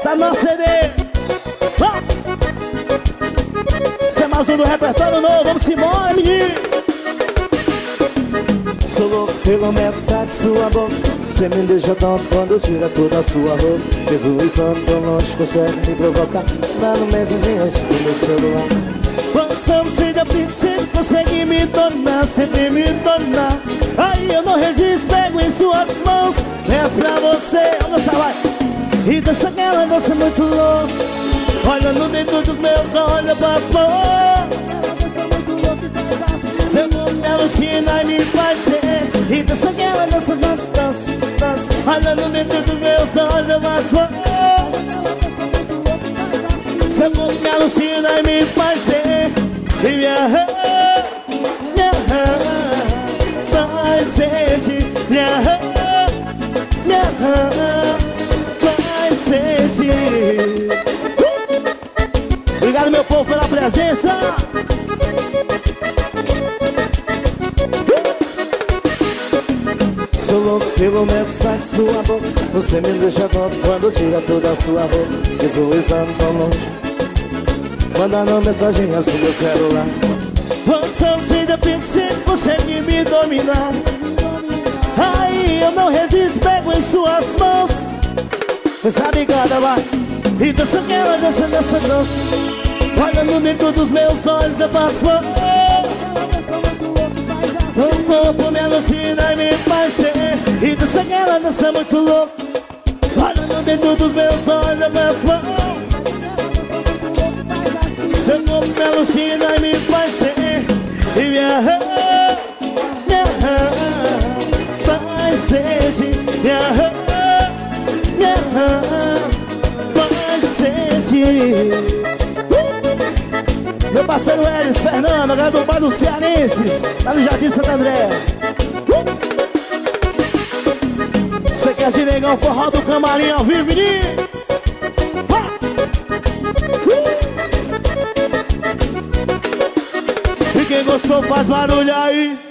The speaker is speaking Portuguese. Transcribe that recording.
Tá no CD. Isso é mais um do repertório novo. Vamos embora, menino. Sou louco pelo mensagem de sua boca. Você me deixa tanto quando tira toda a sua roupa. Jesus anda tão longe, consegue me provocar. Dando mensagens no meu celular. Quando somos filhos a princípio, consegue me tornar, sempre me tornar. Aí eu não resisto, pego em suas mãos, peço pra você. Olha essa vai. E dança aquela dança muito louca. Olha no dentro dos meus olhos, passo mão. Seu nome me alucina e me faz ser. E dança aquela dança, dança, dança, dança. Olha no dentro dos meus olhos, eu passo mão. Seu nome me alucina e me faz ser. E me arranha, vai sentir. Me arranha, vai sentir. Obrigado, meu povo, pela presença. Sou louco pelo mensagem de sua boca. Você me deixa tonto quando tira toda a sua roupa. Visualizando tão longe, mandando mensagens no meu celular. Você se da princípio, consegue me dominar. Aí eu não resisto, pego em suas mãos. Sabe cada vai. E dança aquela dança, dança, dança. Olha no dentro dos meus olhos, eu passo mão. O corpo me alucina e me faz ser. E dança aquela dança muito louca. Olha no dentro dos meus olhos, eu passo mão. Seu corpo me alucina e me faz ser. E me arranha, vai sentir. Me arranha, vai sentir. Meu parceiro Hélio Fernando, agora do bar dos Cearenses, lá no Jardim Santo André. Você quer de negão, forró do Camarim ao vivo, menino? E quem gostou faz barulho aí.